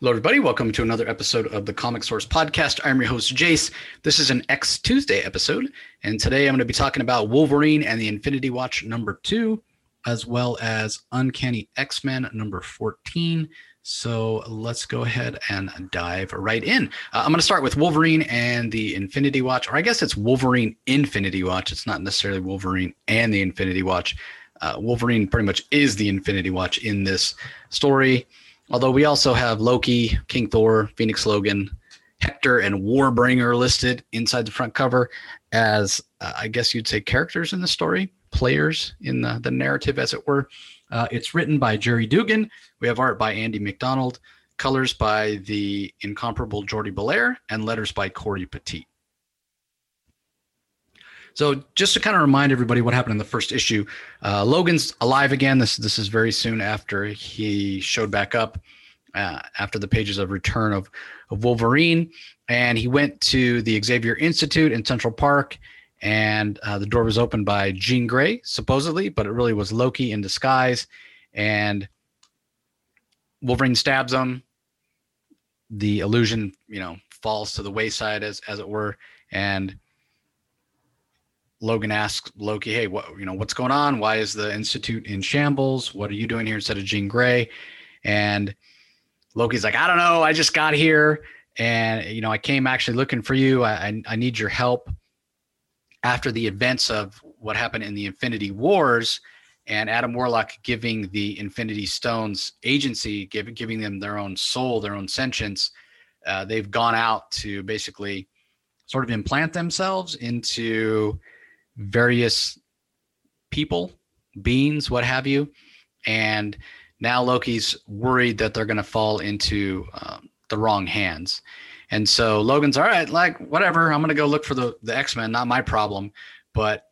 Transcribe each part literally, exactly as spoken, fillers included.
Hello, everybody. Welcome to another episode of the Comic Source Podcast. I'm your host, Jace. This is an X Tuesday episode, and today I'm going to be talking about Wolverine and the Infinity Watch number two, as well as Uncanny X-Men number fourteen. So let's go ahead and dive right in. Uh, I'm going to start with Wolverine and the Infinity Watch, or I guess it's Wolverine Infinity Watch. It's not necessarily Wolverine and the Infinity Watch. Uh, Wolverine pretty much is the Infinity Watch in this story. Although we also have Loki, King Thor, Phoenix Logan, Hector, and Warbringer listed inside the front cover as, uh, I guess you'd say, characters in the story, players in the, the narrative, as it were. Uh, it's written by Jerry Dugan. We have art by Andy McDonald, colors by the incomparable Jordi Belair, and letters by Corey Petit. So just to kind of remind everybody what happened in the first issue, uh, Logan's alive again. This this is very soon after he showed back up uh, after the pages of Return of, of Wolverine. And he went to the Xavier Institute in Central Park, and uh, the door was opened by Jean Grey, supposedly, but it really was Loki in disguise. And Wolverine stabs him. The illusion, you know, falls to the wayside, as as it were, and Logan asks Loki, hey, what, you know, what's going on? Why is the Institute in shambles? What are you doing here instead of Jean Grey? And Loki's like, I don't know. I just got here and, you know, I came actually looking for you. I, I, I need your help. After the events of what happened in the Infinity Wars and Adam Warlock giving the Infinity Stones agency, give, giving them their own soul, their own sentience, uh, they've gone out to basically sort of implant themselves into various people, beings, what have you. And now Loki's worried that they're going to fall into um, the wrong hands. And so Logan's all right, like, whatever, I'm going to go look for the, the X-Men, not my problem. But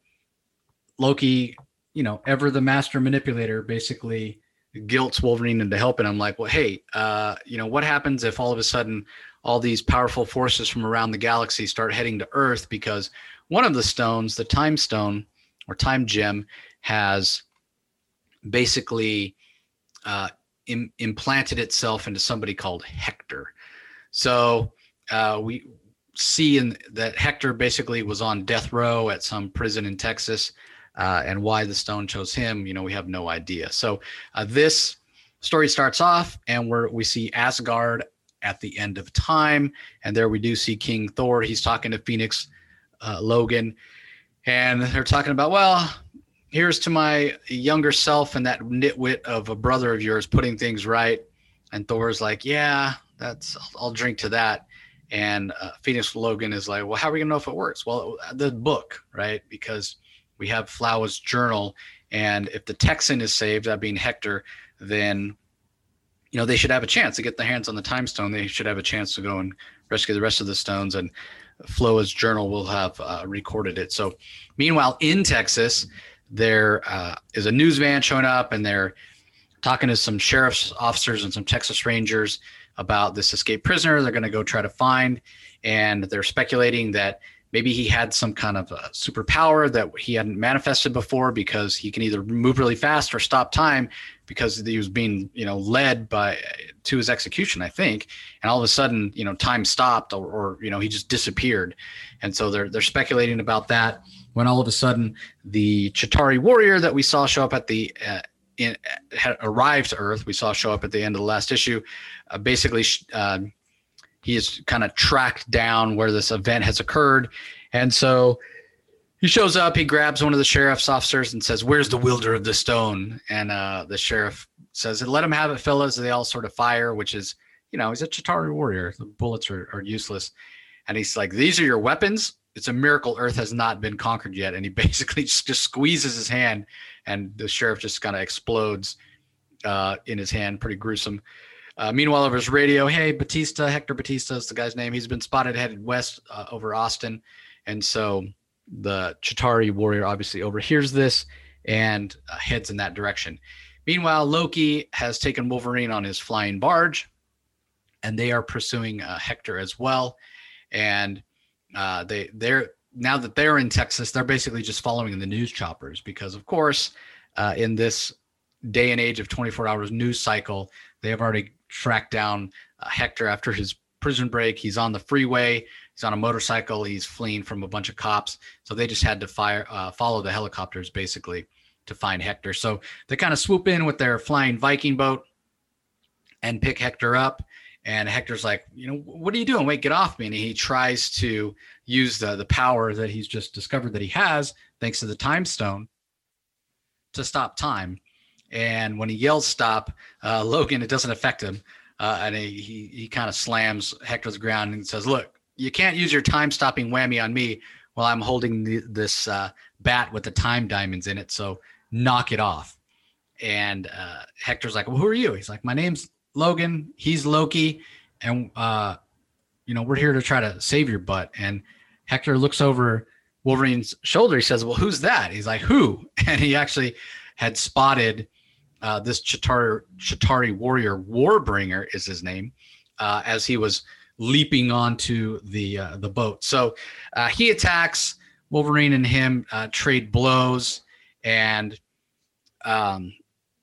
Loki, you know, ever the master manipulator, basically guilts Wolverine into helping him. Like, well, hey, uh, you know, what happens if all of a sudden all these powerful forces from around the galaxy start heading to Earth? Because one of the stones, the time stone or time gem, has basically uh, Im- implanted itself into somebody called Hector. So uh, we see in that Hector basically was on death row at some prison in Texas, uh, and why the stone chose him, you know, we have no idea. So uh, this story starts off, and we're, we see Asgard at the end of time, and there we do see King Thor. He's talking to Phoenix uh, Logan, and they're talking about, well, here's to my younger self and that nitwit of a brother of yours putting things right. And Thor's like, yeah, that's, I'll, I'll drink to that. And uh, Phoenix Logan is like, well, how are we gonna know if it works? Well, the book, right? Because we have Flowers' journal, and if the Texan is saved, that being Hector, then you know, they should have a chance to get their hands on the time stone. They should have a chance to go and rescue the rest of the stones, and Floa's journal will have uh, recorded it. So meanwhile, in Texas, there uh, is a news van showing up, and they're talking to some sheriff's officers and some Texas Rangers about this escaped prisoner they're going to go try to find. And they're speculating that maybe he had some kind of a superpower that he hadn't manifested before, because he can either move really fast or stop time, because he was being, you know, led by to his execution, I think. And all of a sudden, you know, time stopped, or, or you know, he just disappeared. And so they're they're speculating about that, when all of a sudden the Chitauri warrior that we saw show up at the uh, in, had arrived to Earth, we saw show up at the end of the last issue, uh, basically uh, he is kind of tracked down where this event has occurred. And so he shows up, he grabs one of the sheriff's officers and says, where's the wielder of the stone? And uh, the sheriff says, let him have it, fellas. They all sort of fire, which is, you know, he's a Chitauri warrior. The bullets are, are useless. And he's like, these are your weapons? It's a miracle Earth has not been conquered yet. And he basically just, just squeezes his hand, and the sheriff just kind of explodes uh, in his hand. Pretty gruesome. Uh, meanwhile, over his radio, hey, Batista, Hector Batista is the guy's name. He's been spotted headed west uh, over Austin. And so the Chitauri warrior obviously overhears this and uh, heads in that direction. Meanwhile, Loki has taken Wolverine on his flying barge, and they are pursuing uh, Hector as well. And uh, they they're now that they're in Texas, they're basically just following the news choppers, because of course, uh, in this day and age of twenty-four hours news cycle, They have already tracked down uh, Hector after his prison break. He's on the freeway. He's on a motorcycle. He's fleeing from a bunch of cops. So they just had to fire, uh, follow the helicopters basically to find Hector. So they kind of swoop in with their flying Viking boat and pick Hector up. And Hector's like, you know, what are you doing? Wait, get off me. And he tries to use the, the power that he's just discovered that he has, thanks to the time stone, to stop time. And when he yells stop, uh, Logan, it doesn't affect him. Uh, and he, he, he kind of slams Hector to the ground and says, look, you can't use your time stopping whammy on me while I'm holding the, this uh, bat with the time diamonds in it. So knock it off. And uh, Hector's like, well, who are you? He's like, my name's Logan. He's Loki. And, uh, you know, we're here to try to save your butt. And Hector looks over Wolverine's shoulder. He says, well, who's that? He's like, who? And he actually had spotted uh, this Chitauri, Chitauri warrior, Warbringer is his name, uh, as he was leaping onto the uh, the boat. So uh, he attacks. Wolverine and him uh, trade blows, and um,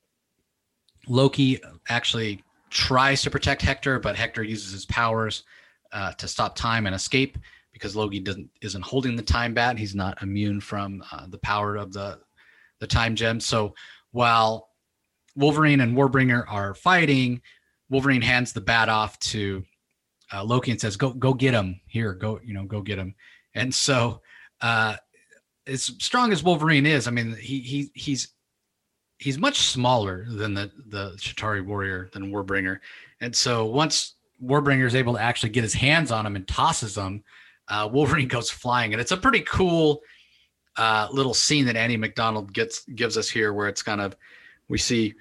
Loki actually tries to protect Hector, but Hector uses his powers uh, to stop time and escape, because Loki doesn't isn't holding the time bat. He's not immune from uh, the power of the the time gem. So while Wolverine and Warbringer are fighting, Wolverine hands the bat off to uh, Loki and says, "Go, go get him here. Go, you know, go get him." And so, uh, as strong as Wolverine is, I mean, he he he's he's much smaller than the the Chitauri warrior, than Warbringer. And so once Warbringer is able to actually get his hands on him and tosses him, uh, Wolverine goes flying, and it's a pretty cool uh, little scene that Andy McDonald gets gives us here, where it's kind of, we see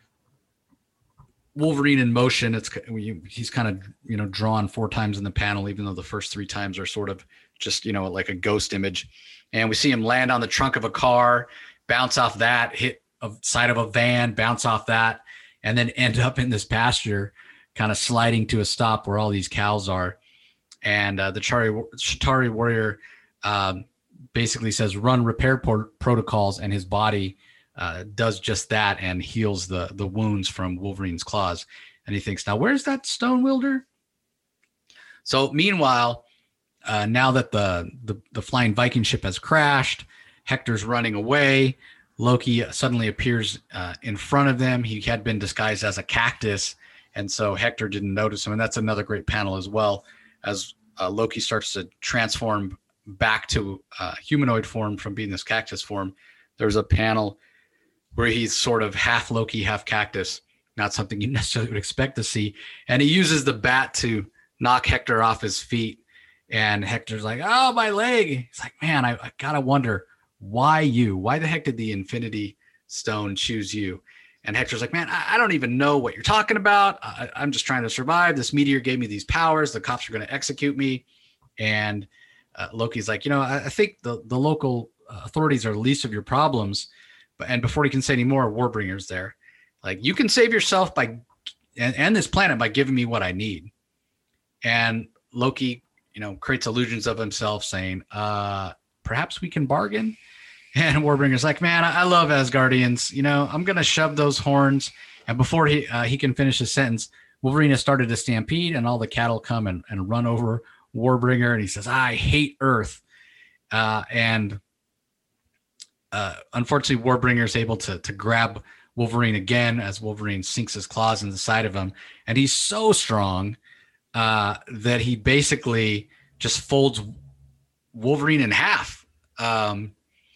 Wolverine in motion. It's he's kind of, you know, drawn four times in the panel, even though the first three times are sort of just, you know, like a ghost image. And we see him land on the trunk of a car, bounce off that, hit a side of a van, bounce off that, and then end up in this pasture, kind of sliding to a stop where all these cows are. And uh, the Chitauri, Chitauri warrior um, basically says, run repair por- protocols, and his body uh, does just that and heals the the wounds from Wolverine's claws. And he thinks, now where's that stone wielder? So meanwhile, uh, now that the, the the flying Viking ship has crashed, Hector's running away. Loki suddenly appears uh, in front of them. He had been disguised as a cactus, and so Hector didn't notice him. And that's another great panel as well, as uh, Loki starts to transform back to uh, humanoid form from being this cactus form. There's a panel where he's sort of half Loki, half cactus, not something you necessarily would expect to see. And he uses the bat to knock Hector off his feet. And Hector's like, oh, my leg. He's like, man, I, I gotta wonder, why you? Why the heck did the Infinity Stone choose you? And Hector's like, man, I, I don't even know what you're talking about. I, I'm just trying to survive. This meteor gave me these powers. The cops are going to execute me. And uh, Loki's like, you know, I, I think the, the local authorities are the least of your problems. But and before he can say any more, Warbringer's there. Like, you can save yourself by and, and this planet by giving me what I need. And Loki, you know, creates illusions of himself, saying, uh, perhaps we can bargain. And Warbringer's like, man, I, I love Asgardians. You know, I'm going to shove those horns. And before he uh, he can finish his sentence, Wolverine has started a stampede, and all the cattle come and, and run over Warbringer. And he says, I hate Earth. Uh, and uh, unfortunately, Warbringer is able to, to grab Wolverine again as Wolverine sinks his claws in the side of him. And he's so strong uh, that he basically just folds Wolverine in half. Um,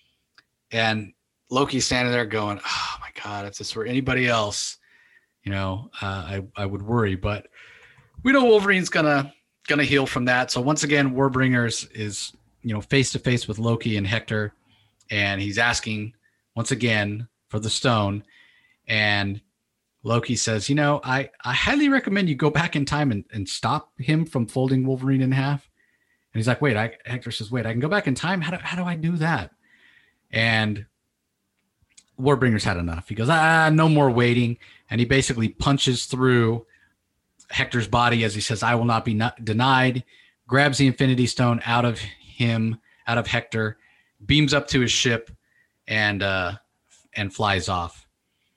and Loki's standing there going, oh my God, if this were anybody else, you know, uh, I, I would worry, but we know Wolverine's gonna, gonna heal from that. So once again, Warbringer is, is, you know, face to face with Loki and Hector, and he's asking once again for the stone. And Loki says, you know, I, I highly recommend you go back in time and, and stop him from folding Wolverine in half. And he's like, wait, I, Hector says, wait, I can go back in time? How do, how do I do that? And Warbringer's had enough. He goes, ah, no more waiting. And he basically punches through Hector's body as he says, I will not be not denied, grabs the Infinity Stone out of him, out of Hector, beams up to his ship, and uh, and flies off.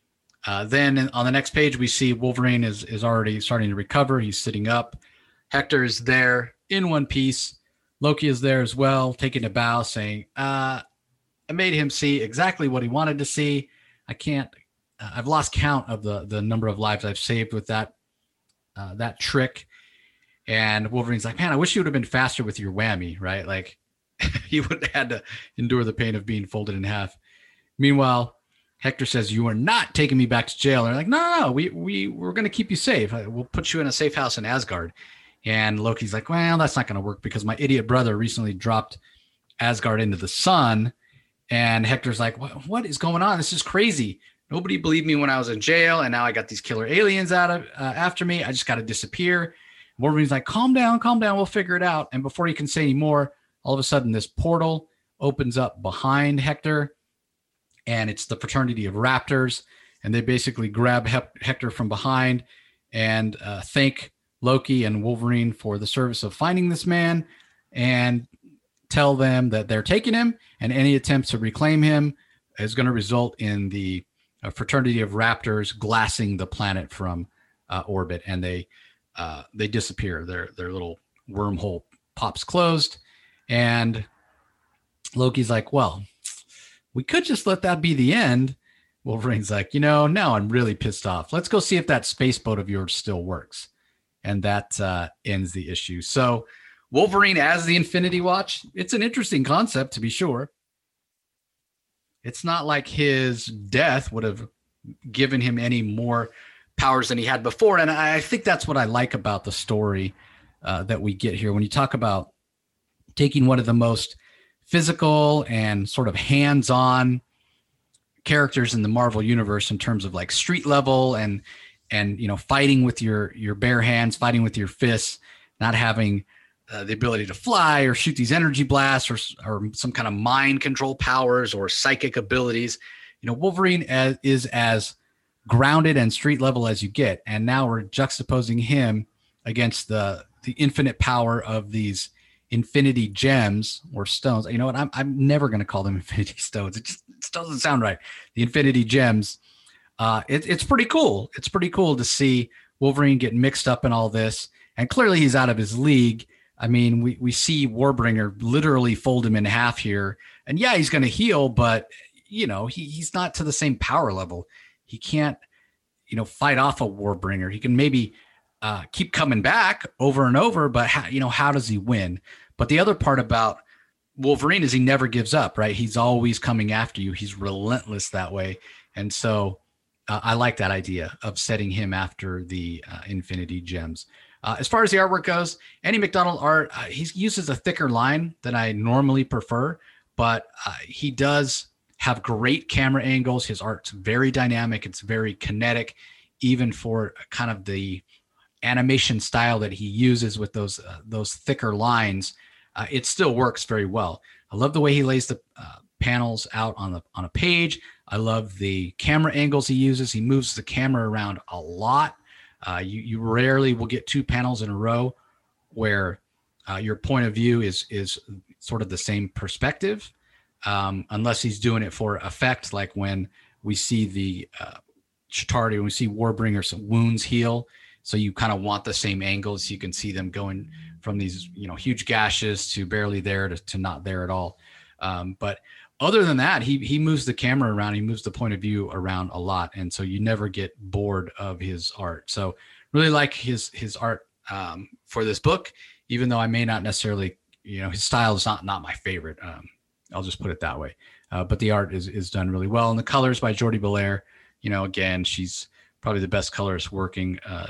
Uh, then on the next page, we see Wolverine is is already starting to recover. He's sitting up. Hector is there in one piece. Loki is there as well, taking a bow, saying, uh, I made him see exactly what he wanted to see. I can't, uh, I've lost count of the, the number of lives I've saved with that, uh, that trick. And Wolverine's like, man, I wish you would have been faster with your whammy, right? Like you would have had to endure the pain of being folded in half. Meanwhile, Hector says, you are not taking me back to jail. And they're like, no, no, no, we, we, we're going to keep you safe. We'll put you in a safe house in Asgard. And Loki's like, well, that's not going to work because my idiot brother recently dropped Asgard into the sun. And Hector's like, what, what is going on? This is crazy. Nobody believed me when I was in jail. And now I got these killer aliens out of uh, after me. I just got to disappear. Wolverine's like, calm down, calm down. We'll figure it out. And before he can say any more, all of a sudden this portal opens up behind Hector. And it's the fraternity of Raptors. And they basically grab Hep- Hector from behind and uh, thank Loki and Wolverine for the service of finding this man and tell them that they're taking him, and any attempts to reclaim him is going to result in the uh, fraternity of Raptors glassing the planet from uh, orbit, and they uh, they disappear. Their their little wormhole pops closed, and Loki's like, well, we could just let that be the end. Wolverine's like, you know, now I'm really pissed off. Let's go see if that space boat of yours still works. And that uh, ends the issue. So Wolverine as the Infinity Watch, it's an interesting concept to be sure. It's not like his death would have given him any more powers than he had before. And I think that's what I like about the story uh, that we get here. When you talk about taking one of the most physical and sort of hands-on characters in the Marvel universe in terms of like street level and and, you know, fighting with your, your bare hands, fighting with your fists, not having uh, the ability to fly or shoot these energy blasts or, or some kind of mind control powers or psychic abilities. You know, Wolverine as, is as grounded and street level as you get. And now we're juxtaposing him against the, the infinite power of these infinity gems or stones. You know what? I'm, I'm never going to call them infinity stones. It just, it just doesn't sound right. The infinity gems. Uh, it, it's pretty cool. It's pretty cool to see Wolverine get mixed up in all this. And clearly he's out of his league. I mean, we, we see Warbringer literally fold him in half here. And yeah, he's going to heal, but, you know, he, he's not to the same power level. He can't, you know, fight off a Warbringer. He can maybe uh, keep coming back over and over, but, how, you know, how does he win? But the other part about Wolverine is he never gives up, right? He's always coming after you. He's relentless that way. And so, Uh, I like that idea of setting him after the uh, Infinity Gems. Uh, as far as the artwork goes, Andy McDonald art, uh, he uses a thicker line than I normally prefer, but uh, he does have great camera angles. His art's very dynamic. It's very kinetic, even for kind of the animation style that he uses with those uh, those thicker lines. Uh, it still works very well. I love the way he lays the uh, panels out on the on a page. I love the camera angles he uses. He moves the camera around a lot. Uh, you, you rarely will get two panels in a row where uh, your point of view is is sort of the same perspective, um, unless he's doing it for effect, like when we see the uh, Chitauri, when we see Warbringer's wounds heal. So you kind of want the same angles. You can see them going from these, you know, huge gashes to barely there to, to not there at all. Um, but other than that, he he moves the camera around. He moves the point of view around a lot, and so you never get bored of his art. So really like his his art um, for this book, even though I may not necessarily, you know, his style is not not my favorite. Um, I'll just put it that way. Uh, but the art is is done really well, and the colors by Jordi Belair. You know, again, she's probably the best colorist working uh,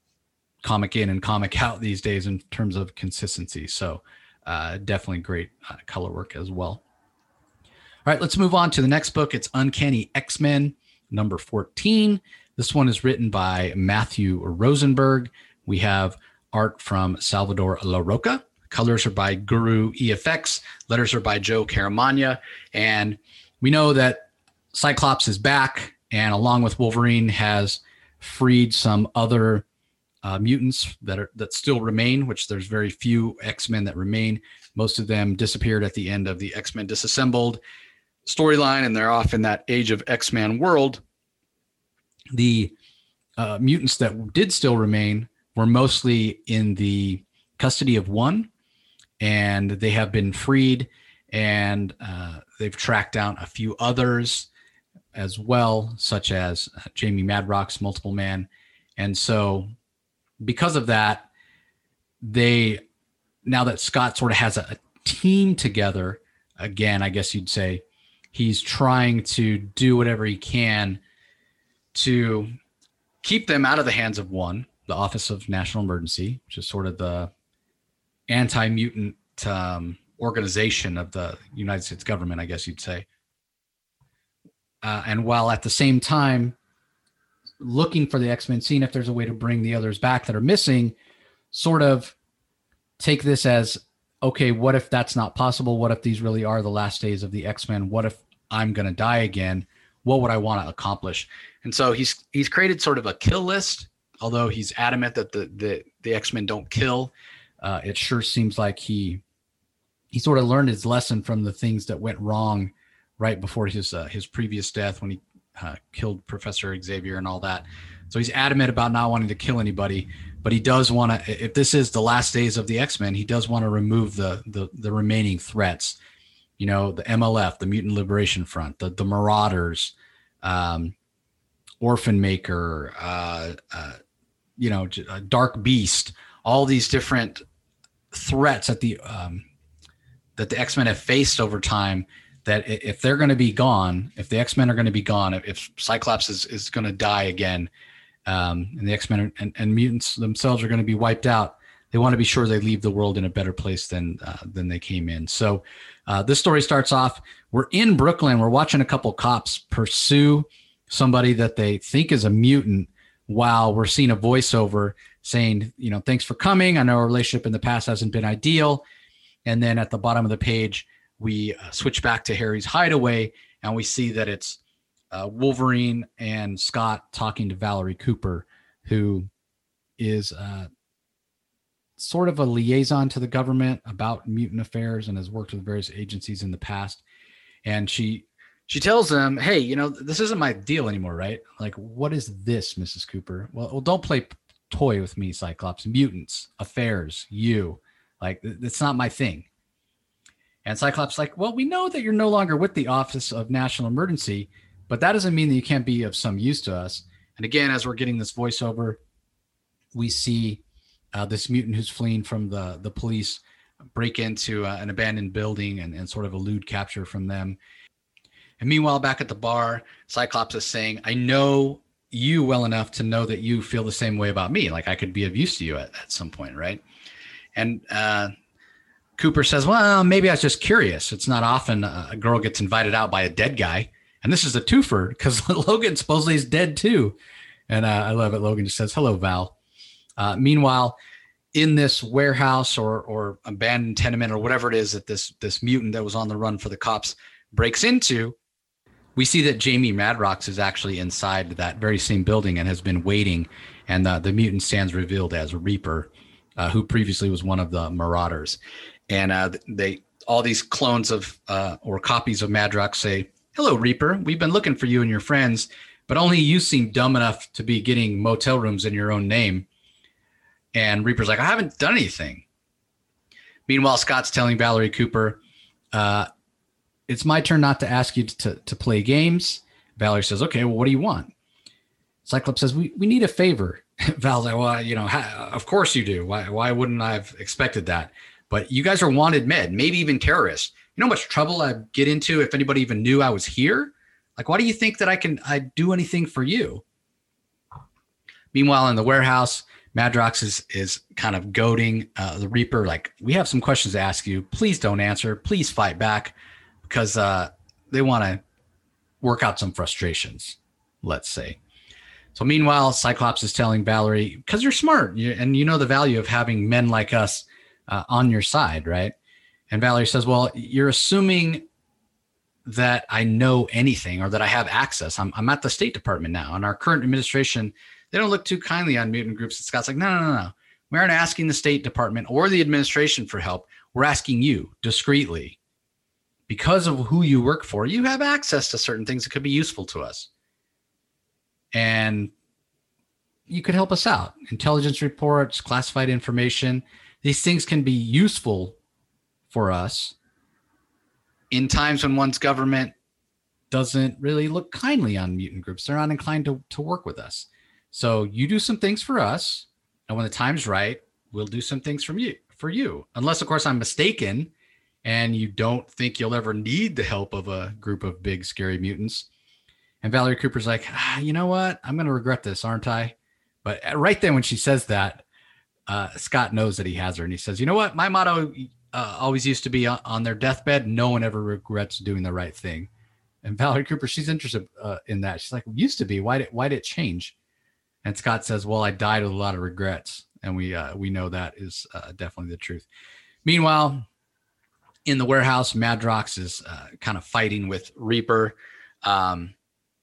comic in and comic out these days in terms of consistency. So uh, definitely great uh, color work as well. All right, let's move on to the next book. It's Uncanny X-Men, number fourteen. This one is written by Matthew Rosenberg. We have art from Salvador Larroca. Colors are by Guru E F X. Letters are by Joe Caramagna. And we know that Cyclops is back, and along with Wolverine has freed some other uh, mutants that are that still remain, which there's very few X-Men that remain. Most of them disappeared at the end of the X-Men Disassembled storyline, and they're off in that Age of X-Men world. The uh, mutants that did still remain were mostly in the custody of one, and they have been freed, and uh, they've tracked down a few others as well, such as uh, Jamie Madrox, Multiple Man. And so because of that, they, now that Scott sort of has a, a team together, again, I guess you'd say, he's trying to do whatever he can to keep them out of the hands of one, the Office of National Emergency, which is sort of the anti-mutant um, organization of the United States government, I guess you'd say. Uh, and while at the same time looking for the X-Men, seeing if there's a way to bring the others back that are missing, sort of take this as, okay, what if that's not possible? What if these really are the last days of the X-Men? What if I'm going to die again? What would I want to accomplish? And so he's he's created sort of a kill list, although he's adamant that the the, the X-Men don't kill. Uh, it sure seems like he he sort of learned his lesson from the things that went wrong right before his uh, his previous death, when he uh, killed Professor Xavier and all that. So he's adamant about not wanting to kill anybody, but he does want to, if this is the last days of the X-Men, he does want to remove the the, the remaining threats. You know, the M L F, the Mutant Liberation Front, the, the Marauders, um, Orphan Maker, uh, uh, you know, Dark Beast, all these different threats that the um, that the X-Men have faced over time, that if they're going to be gone, if the X-Men are going to be gone, if Cyclops is, is going to die again, um, and the X-Men and, and mutants themselves are going to be wiped out, they want to be sure they leave the world in a better place than uh, than they came in. So uh, this story starts off, we're in Brooklyn. We're watching a couple cops pursue somebody that they think is a mutant, while we're seeing a voiceover saying, you know, thanks for coming. I know our relationship in the past hasn't been ideal. And then at the bottom of the page, we uh, switch back to Harry's hideaway, and we see that it's uh, Wolverine and Scott talking to Valerie Cooper, who is uh, sort of a liaison to the government about mutant affairs and has worked with various agencies in the past. And she she tells them, hey, you know, this isn't my deal anymore, right? Like, what is this, Missus Cooper? Well, well don't play toy with me, Cyclops. Mutants, affairs, you. Like, it's not my thing. And Cyclops is like, well, we know that you're no longer with the Office of National Emergency, but that doesn't mean that you can't be of some use to us. And again, as we're getting this voiceover, we see uh, this mutant who's fleeing from the, the police break into uh, an abandoned building and, and sort of elude capture from them. And meanwhile, back at the bar, Cyclops is saying, I know you well enough to know that you feel the same way about me. Like, I could be of use to you at, at some point, right? And uh, Cooper says, well, maybe I was just curious. It's not often a girl gets invited out by a dead guy. And this is a twofer because Logan supposedly is dead too. And uh, I love it. Logan just says, hello, Val. Uh, meanwhile, in this warehouse or or abandoned tenement or whatever it is that this, this mutant that was on the run for the cops breaks into, we see that Jamie Madrox is actually inside that very same building and has been waiting. And uh, the mutant stands revealed as Reaper, uh, who previously was one of the Marauders. And uh, they all these clones of uh, or copies of Madrox say, hello, Reaper. We've been looking for you and your friends, but only you seem dumb enough to be getting motel rooms in your own name. And Reaper's like, I haven't done anything. Meanwhile, Scott's telling Valerie Cooper, uh, it's my turn not to ask you to, to play games. Valerie says, okay, well, what do you want? Cyclops says, we, we need a favor. Val's like, well, you know, ha- of course you do. Why, why wouldn't I have expected that? But you guys are wanted men, maybe even terrorists. You know how much trouble I'd get into if anybody even knew I was here? Like, why do you think that I can I do anything for you? Meanwhile, in the warehouse, Madrox is is kind of goading uh, the Reaper, like, we have some questions to ask you. Please don't answer. Please fight back, because uh, they want to work out some frustrations, let's say. So meanwhile, Cyclops is telling Valerie, because you're smart and you know the value of having men like us uh, on your side, right? And Valerie says, well, you're assuming that I know anything or that I have access. I'm, I'm at the State Department now, and our current administration, they don't look too kindly on mutant groups. And Scott's like, no, no, no, no. We aren't asking the State Department or the administration for help. We're asking you discreetly. Because of who you work for, you have access to certain things that could be useful to us. and you could help us out. Intelligence reports, classified information, these things can be useful for us in times when one's government doesn't really look kindly on mutant groups. They're not inclined to, to work with us. So you do some things for us, and when the time's right, we'll do some things from you for you. Unless, of course, I'm mistaken and you don't think you'll ever need the help of a group of big, scary mutants. And Valerie Cooper's like, ah, you know what? I'm going to regret this, aren't I? But right then when she says that, uh, Scott knows that he has her. And he says, you know what? My motto uh, always used to be on, on their deathbed, no one ever regrets doing the right thing. And Valerie Cooper, she's interested uh, in that. She's like, used to be. Why did, why did it change? And Scott says, well, I died with a lot of regrets. And we uh, we know that is uh, definitely the truth. Meanwhile, in the warehouse, Madrox is uh, kind of fighting with Reaper. Um,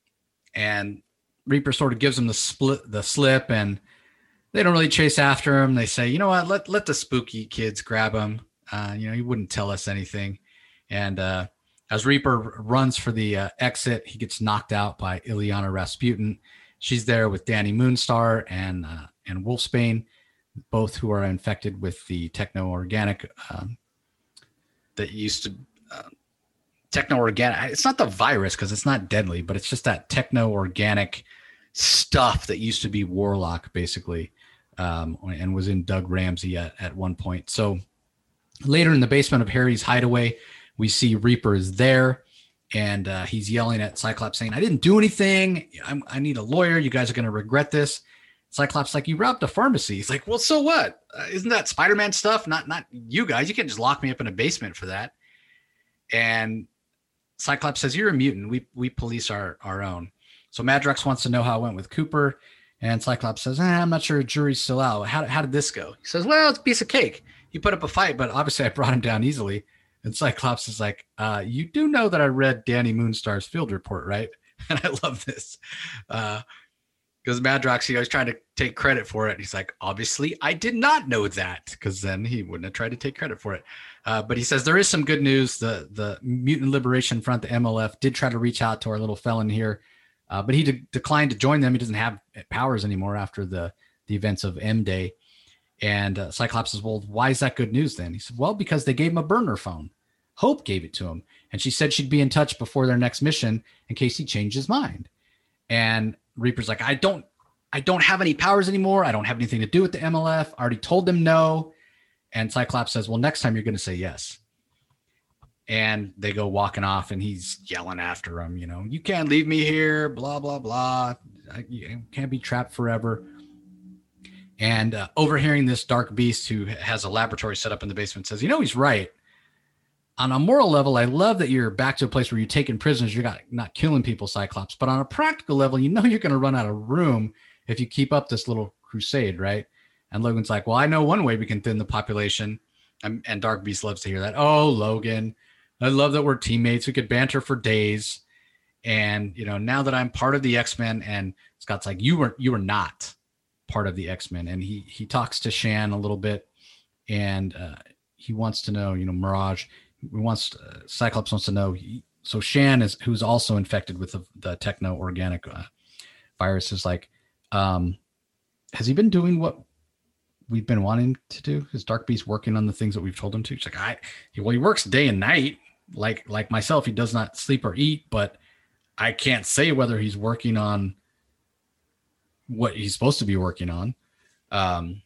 and Reaper sort of gives him the split, the slip, and they don't really chase after him. They say, you know what, let let the spooky kids grab him. Uh, you know, he wouldn't tell us anything. And uh, as Reaper runs for the uh, exit, he gets knocked out by Illyana Rasputin. She's there with Danny Moonstar and uh, and Wolfsbane, both who are infected with the techno-organic um, that used to uh, techno-organic. It's not the virus because it's not deadly, but it's just that techno-organic stuff that used to be Warlock, basically, um, and was in Doug Ramsey at, at one point. So later in the basement of Harry's hideaway, we see Reaper is there, and uh, he's yelling at Cyclops saying, I didn't do anything. I'm, I need a lawyer. You guys are going to regret this. Cyclops like, you robbed a pharmacy. He's like, well, so what? Uh, isn't that Spider-Man stuff? Not not you guys. You can't just lock me up in a basement for that. And Cyclops says, you're a mutant. We we police our, our own. So Madrox wants to know how it went with Cooper. And Cyclops says, eh, I'm not sure. Jury's still out. How, how did this go? He says, well, it's a piece of cake. He put up a fight, but obviously I brought him down easily. And Cyclops is like, uh, you do know that I read Danny Moonstar's field report, right? And I love this. Uh, Because Madrox, you know, he's trying to take credit for it. And he's like, obviously, I did not know that, because then he wouldn't have tried to take credit for it. Uh, but he says there is some good news. The the Mutant Liberation Front, the M L F, did try to reach out to our little felon here, uh, but he de- declined to join them. He doesn't have powers anymore after the, the events of M-Day. And uh, Cyclops says, well, why is that good news then? He said, well, because they gave him a burner phone. Hope gave it to him. And she said she'd be in touch before their next mission in case he changed his mind. And Reaper's like, I don't, I don't have any powers anymore. I don't have anything to do with the M L F. I already told them no. And Cyclops says, well, next time you're going to say yes. And they go walking off, and he's yelling after him, you know, you can't leave me here, blah, blah, blah. I, you can't be trapped forever. And uh, overhearing this dark beast who has a laboratory set up in the basement says, you know, he's right. On a moral level, I love that you're back to a place where you're taking prisoners. You're not, not killing people, Cyclops. But on a practical level, you know you're going to run out of room if you keep up this little crusade, right? And Logan's like, well, I know one way we can thin the population. And, and Dark Beast loves to hear that. Oh, Logan, I love that we're teammates. We could banter for days. And, you know, now that I'm part of the X-Men, and Scott's like, you were you were not part of the X-Men. And he he talks to Shan a little bit, and uh, he wants to know, you know, Mirage, he wants uh, Cyclops wants to know. He, so Shan is, who's also infected with the, the techno-organic uh, virus, is like, um, has he been doing what we've been wanting to do? Is Dark Beast working on the things that we've told him to? He's like, I, well, he works day and night, like, like myself. He does not sleep or eat, but I can't say whether he's working on what he's supposed to be working on. Um,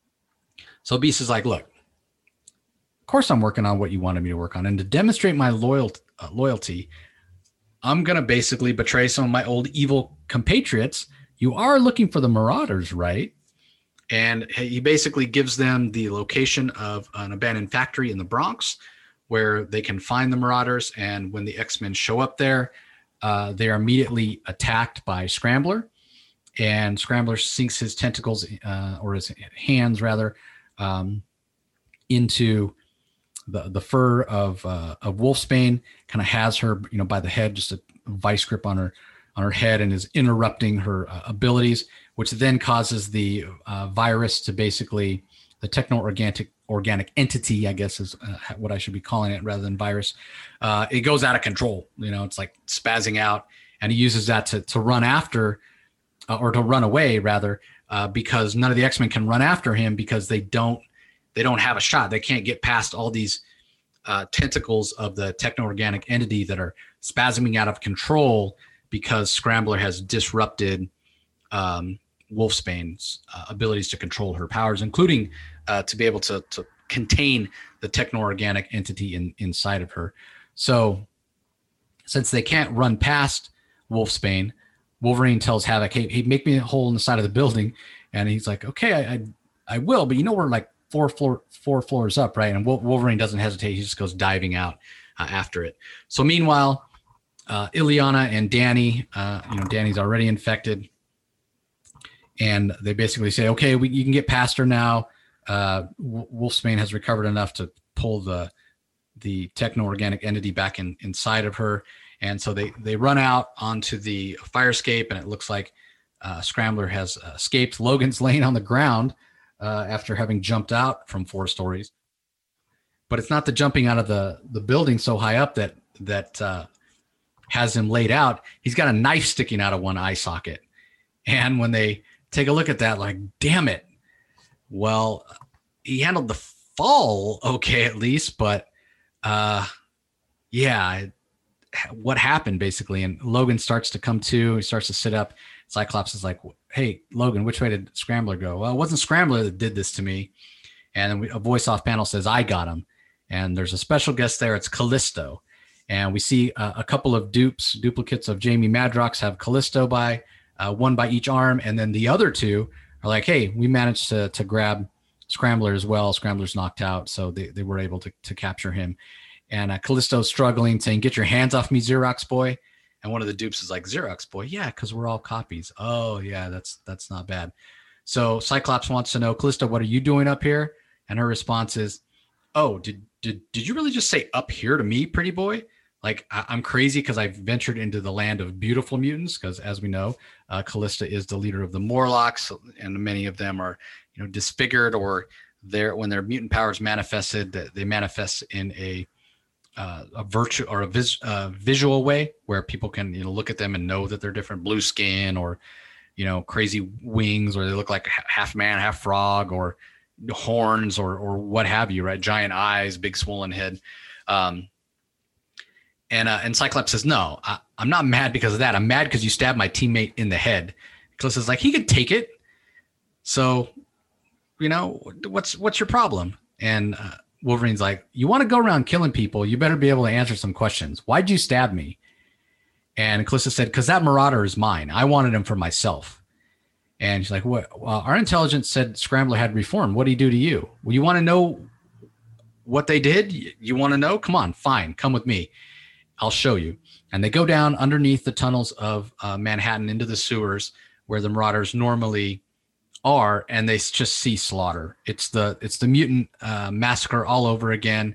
so Beast is like, look, of course I'm working on what you wanted me to work on. And to demonstrate my loyal, uh, loyalty, I'm going to basically betray some of my old evil compatriots. You are looking for the Marauders, right? And he basically gives them the location of an abandoned factory in the Bronx where they can find the Marauders. And when the X-Men show up there, uh, they are immediately attacked by Scrambler. And Scrambler sinks his tentacles, uh, or his hands rather, um, into the the fur of uh, of Wolfsbane. Kind of has her, you know, by the head, just a vice grip on her on her head, and is interrupting her uh, abilities, which then causes the uh, virus to basically, the techno-organic organic entity, I guess is uh, what I should be calling it rather than virus. Uh, it goes out of control. You know, it's like spazzing out, and he uses that to to run after uh, or to run away rather, uh, because none of the X-Men can run after him because they don't they don't have a shot. They can't get past all these uh, tentacles of the techno-organic entity that are spasming out of control because Scrambler has disrupted um, Wolfsbane's uh, abilities to control her powers, including uh, to be able to, to contain the techno-organic entity in, inside of her. So since they can't run past Wolfsbane, Wolverine tells Havoc, hey, hey, make me a hole in the side of the building. And he's like, okay, I, I, I will, but you know, we're like four floor, four floors up, right? And Wolverine doesn't hesitate. He just goes diving out uh, after it. So meanwhile, uh, Illyana and Danny, uh, you know, Danny's already infected. And they basically say, okay, we, you can get past her now. Uh, Wolfsbane has recovered enough to pull the the techno-organic entity back in inside of her. And so they, they run out onto the fire escape, and it looks like uh, Scrambler has escaped. Logan's laying on the ground uh, after having jumped out from four stories. But it's not the jumping out of the, the building so high up that that uh, has him laid out. He's got a knife sticking out of one eye socket. And when they take a look at that, like, damn it. Well, he handled the fall okay, at least, but uh, yeah, what happened basically? And Logan starts to come to, he starts to sit up. Cyclops is like, hey, Logan, which way did Scrambler go? Well, it wasn't Scrambler that did this to me. And then we, a voice off panel says, I got him. And there's a special guest there. It's Callisto. And we see uh, a couple of dupes, duplicates of Jamie Madrox have Callisto by, uh, one by each arm. And then the other two are like, hey, we managed to to grab Scrambler as well. Scrambler's knocked out, so they, they were able to, to capture him. And uh, Callisto's struggling, saying, get your hands off me, Xerox boy. And one of the dupes is like, Xerox boy? Yeah, because we're all copies. Oh, yeah, that's that's not bad. So Cyclops wants to know, Callisto, what are you doing up here? And her response is, oh, did did did you really just say up here to me, pretty boy? Like, I, I'm crazy because I've ventured into the land of beautiful mutants, because as we know, uh, Callista is the leader of the Morlocks, and many of them are, you know, disfigured, or they're, when their mutant powers manifested, they manifest in a uh, a virtual or a vis, uh, visual way where people can, you know, look at them and know that they're different, blue skin, or, you know, crazy wings, or they look like half man, half frog, or horns, or or what have you, right? Giant eyes, big swollen head. Um, And uh, and Cyclops says, no, I, I'm not mad because of that. I'm mad because you stabbed my teammate in the head. Callisto's like, he could take it. So, you know, what's what's your problem? And uh, Wolverine's like, you want to go around killing people, you better be able to answer some questions. Why'd you stab me? And Callisto said, because that Marauder is mine. I wanted him for myself. And she's like, what? Well, our intelligence said Scrambler had reformed. What did he do to you? Well, you want to know what they did? You want to know? Come on, fine. Come with me. I'll show you. And they go down underneath the tunnels of uh, Manhattan into the sewers where the Marauders normally are, and they just see slaughter. It's the it's the mutant uh, massacre all over again,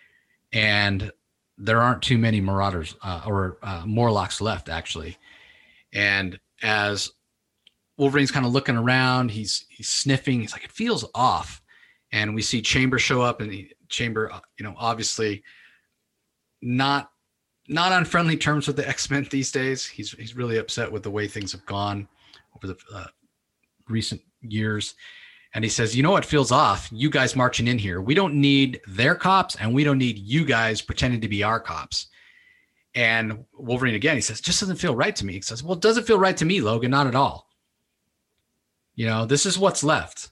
and there aren't too many Marauders uh, or uh, Morlocks left, actually. And as Wolverine's kind of looking around, he's he's sniffing. He's like, it feels off. And we see Chamber show up, and the Chamber, you know, obviously not. Not on friendly terms with the X-Men these days. He's he's really upset with the way things have gone over the uh, recent years. And he says, you know what feels off? You guys marching in here. We don't need their cops, and we don't need you guys pretending to be our cops. And Wolverine again, he says, just doesn't feel right to me. He says, well, it doesn't feel right to me, Logan. Not at all. You know, this is what's left.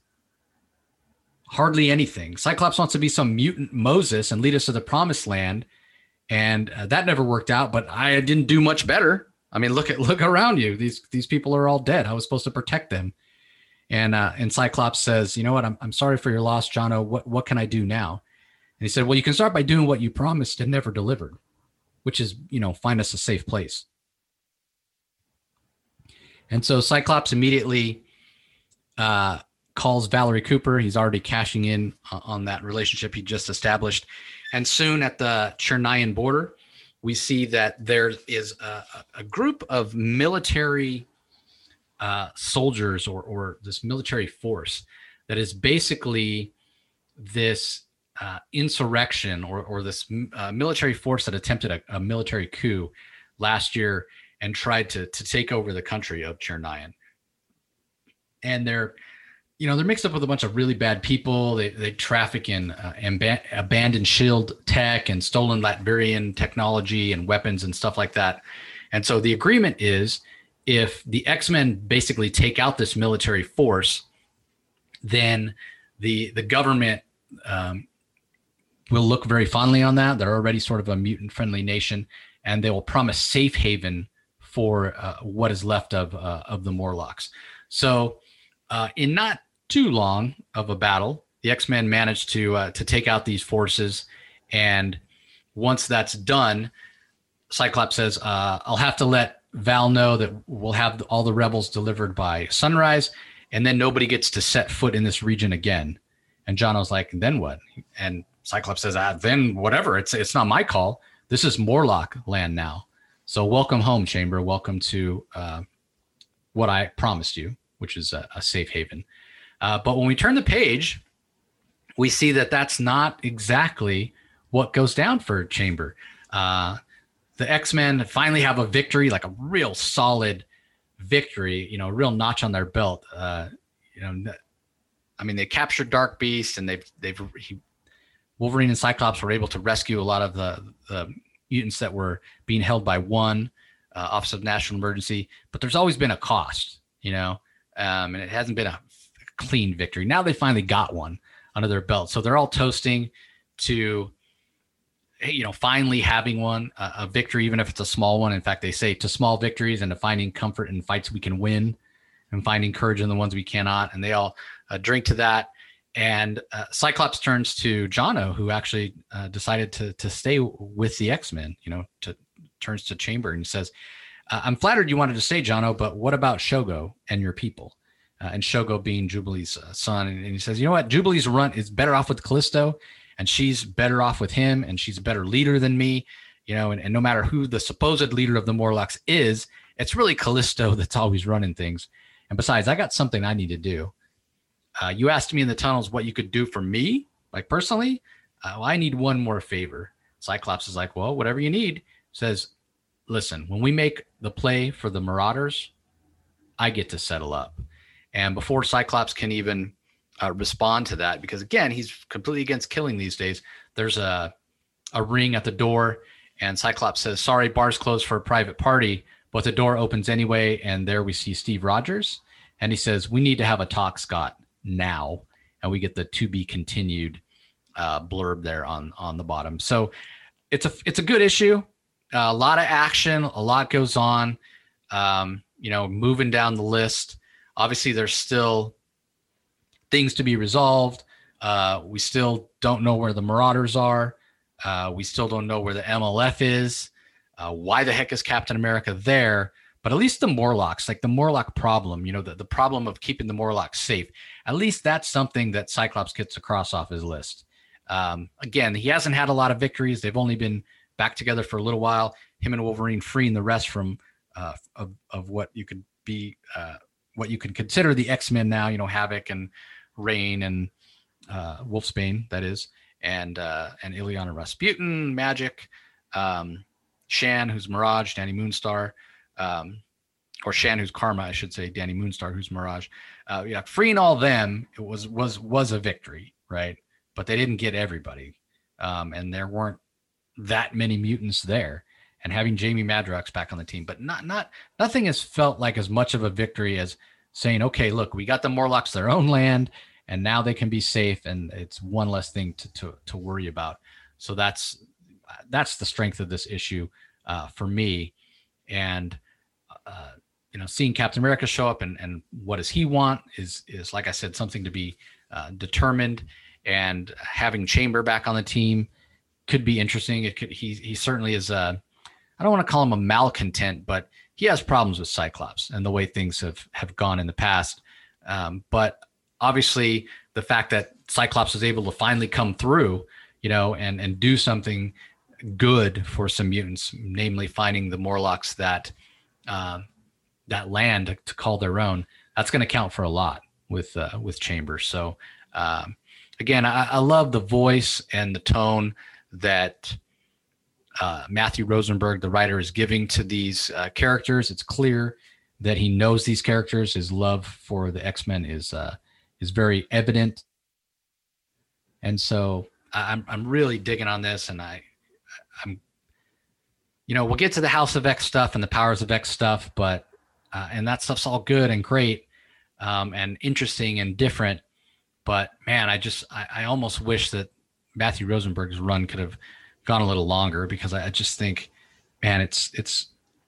Hardly anything. Cyclops wants to be some mutant Moses and lead us to the promised land. And uh, that never worked out, but I didn't do much better. I mean, look at look around you. These these people are all dead. I was supposed to protect them. And uh, and Cyclops says, you know what? I'm I'm sorry for your loss, Jono. What what can I do now? And he said, well, you can start by doing what you promised and never delivered, which is, you know, find us a safe place. And so Cyclops immediately uh, calls Valerie Cooper. He's already cashing in uh, on that relationship he just established. And soon at the Chernayan border, we see that there is a, a group of military uh, soldiers or, or this military force that is basically this uh, insurrection or, or this uh, military force that attempted a, a military coup last year and tried to, to take over the country of Chernayan. and they're, you know, they're mixed up with a bunch of really bad people. They they traffic in uh, amb- abandoned shield tech and stolen Latvian technology and weapons and stuff like that. And so the agreement is, if the X-Men basically take out this military force, then the the government um, will look very fondly on that. They're already sort of a mutant-friendly nation, and they will promise safe haven for uh, what is left of uh, of the Morlocks. So, uh, in not too long of a battle, the X-Men managed to uh, to take out these forces, and once that's done, Cyclops says, uh, "I'll have to let Val know that we'll have all the rebels delivered by sunrise, and then nobody gets to set foot in this region again." And Jono's like, "Then what?" And Cyclops says, "Ah, then whatever. It's it's not my call. This is Morlock land now. So welcome home, Chamber. Welcome to uh, what I promised you, which is a, a safe haven." Uh, but when we turn the page, we see that that's not exactly what goes down for Chamber. Uh, the X-Men finally have a victory, like a real solid victory, you know, a real notch on their belt. Uh, you know, I mean, they captured Dark Beast, and they've they've he, Wolverine and Cyclops were able to rescue a lot of the, the mutants that were being held by one uh, Office of National Emergency. But there's always been a cost, you know, um, and it hasn't been a clean victory. Now they finally got one under their belt, so they're all toasting to, you know, finally having one, uh, a victory, even if it's a small one. In fact, they say to small victories and to finding comfort in fights we can win, and finding courage in the ones we cannot. And they all uh, drink to that. And uh, Cyclops turns to Jono, who actually uh, decided to to stay with the X-Men, you know, to turns to Chamber and says, uh, "I'm flattered you wanted to stay, Jono, but what about Shogo and your people?" Uh, and Shogo being Jubilee's uh, son. And, and he says, "You know what? Jubilee's run is better off with Callisto, and she's better off with him, and she's a better leader than me, you know, and, and no matter who the supposed leader of the Morlocks is, it's really Callisto that's always running things. And besides, I got something I need to do. Uh, you asked me in the tunnels what you could do for me, like personally. Uh, well, I need one more favor." Cyclops is like, "Well, whatever you need." Says, "Listen, when we make the play for the Marauders, I get to settle up." And before Cyclops can even uh, respond to that, because again, he's completely against killing these days, there's a a ring at the door, and Cyclops says, "Sorry, bar's closed for a private party," but the door opens anyway, and there we see Steve Rogers, and he says, "We need to have a talk, Scott, now." And we get the "to be continued" uh, blurb there on on the bottom. So it's a it's a good issue, uh, a lot of action, a lot goes on. Um, you know, moving down the list. Obviously, there's still things to be resolved. Uh, we still don't know where the Marauders are. Uh, we still don't know where the M L F is. Uh, why the heck is Captain America there? But at least the Morlocks, like the Morlock problem, you know, the, the problem of keeping the Morlocks safe, at least that's something that Cyclops gets to cross off his list. Um, again, he hasn't had a lot of victories. They've only been back together for a little while. Him and Wolverine freeing the rest from uh, of, of what you could be, uh, what you could consider the X-Men now, you know, Havoc and Rain and uh, Wolfsbane, that is, and uh, and Ileana Rasputin, Magic, um, Shan, who's Mirage, Danny Moonstar, um, or Shan, who's Karma, I should say, Danny Moonstar, who's Mirage. Uh, yeah, freeing all them, it was was was a victory, right? But they didn't get everybody, um, and there weren't that many mutants there. And having Jamie Madrox back on the team, but not not nothing has felt like as much of a victory as saying, "Okay, look, we got the Morlocks their own land, and now they can be safe, and it's one less thing to to, to worry about." So that's that's the strength of this issue uh, for me. And uh, you know, seeing Captain America show up and and what does he want is is like I said, something to be uh, determined. And having Chamber back on the team could be interesting. It could he he certainly is. Uh, I don't want to call him a malcontent, but he has problems with Cyclops and the way things have, have gone in the past. Um, but obviously the fact that Cyclops was able to finally come through, you know, and, and do something good for some mutants, namely finding the Morlocks that, uh, that land to, to call their own, that's going to count for a lot with, uh, with Chambers. So, um, again, I, I love the voice and the tone that, Uh, Matthew Rosenberg, the writer, is giving to these uh, characters. It's clear that he knows these characters. His love for the X-Men is uh, is very evident, and so I'm I'm really digging on this, and I I'm you know we'll get to the House of X stuff and the Powers of X stuff, but uh, and that stuff's all good and great um, and interesting and different, but man, I just I, I almost wish that Matthew Rosenberg's run could have gone a little longer, because I, I just think, man, it's it's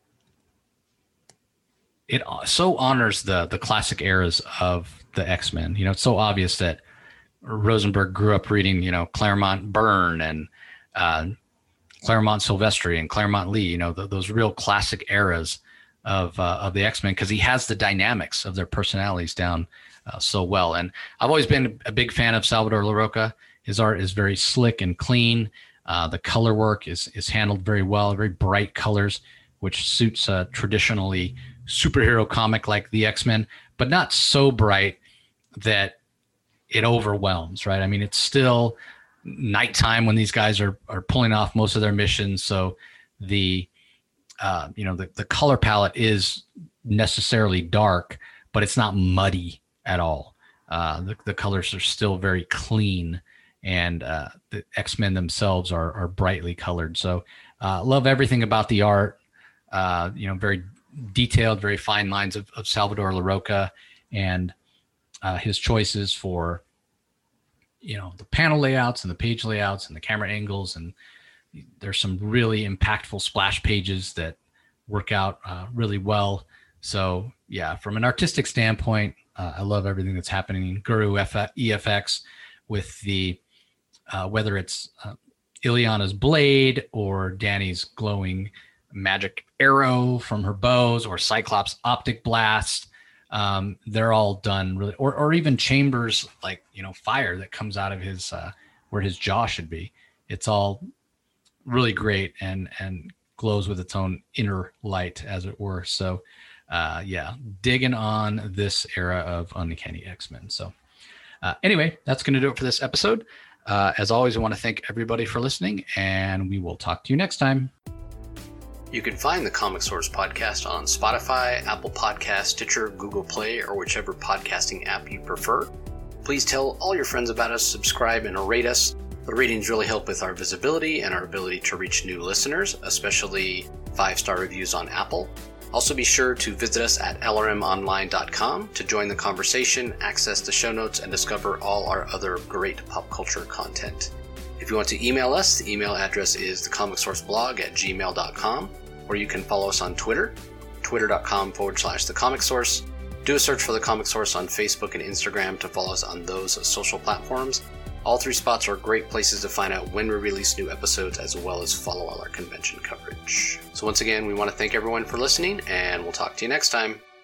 it so honors the the classic eras of the X-Men. You know, it's so obvious that Rosenberg grew up reading, you know, Claremont Byrne and uh, Claremont Silvestri and Claremont Lee. You know, the, those real classic eras of uh, of the X-Men, because he has the dynamics of their personalities down uh, so well. And I've always been a big fan of Salvador Larroca. His art is very slick and clean. Uh, the color work is is handled very well, very bright colors, which suits a traditionally superhero comic like the X-Men, but not so bright that it overwhelms, right? I mean, it's still nighttime when these guys are are pulling off most of their missions, so the uh, you know the, the color palette is necessarily dark, but it's not muddy at all. Uh, the, the colors are still very clean, and uh, the X-Men themselves are are brightly colored. So uh, love everything about the art. Uh, you know, very detailed, very fine lines of, of Salvador Larroca, and uh, his choices for, you know, the panel layouts and the page layouts and the camera angles. And there's some really impactful splash pages that work out uh, really well. So yeah, from an artistic standpoint, uh, I love everything that's happening in Guru E F X with the, uh, whether it's uh, Illyana's blade or Danny's glowing magic arrow from her bows, or Cyclops optic blast. Um, they're all done really, or, or even Chambers, like, you know, fire that comes out of his, uh, where his jaw should be. It's all really great and, and glows with its own inner light, as it were. So, uh, yeah, digging on this era of Uncanny X-Men. So, uh, anyway, that's going to do it for this episode. Uh, as always, I want to thank everybody for listening, and we will talk to you next time. You can find the Comic Source podcast on Spotify, Apple Podcasts, Stitcher, Google Play, or whichever podcasting app you prefer. Please tell all your friends about us, subscribe, and rate us. The ratings really help with our visibility and our ability to reach new listeners, especially five-star reviews on Apple. Also be sure to visit us at L R M online dot com to join the conversation, access the show notes, and discover all our other great pop culture content. If you want to email us, the email address is thecomicsourceblog at gmail dot com, or you can follow us on Twitter, twitter.com forward slash thecomicsource. Do a search for The Comic Source on Facebook and Instagram to follow us on those social platforms. All three spots are great places to find out when we release new episodes, as well as follow all our convention coverage. So once again, we want to thank everyone for listening, and we'll talk to you next time.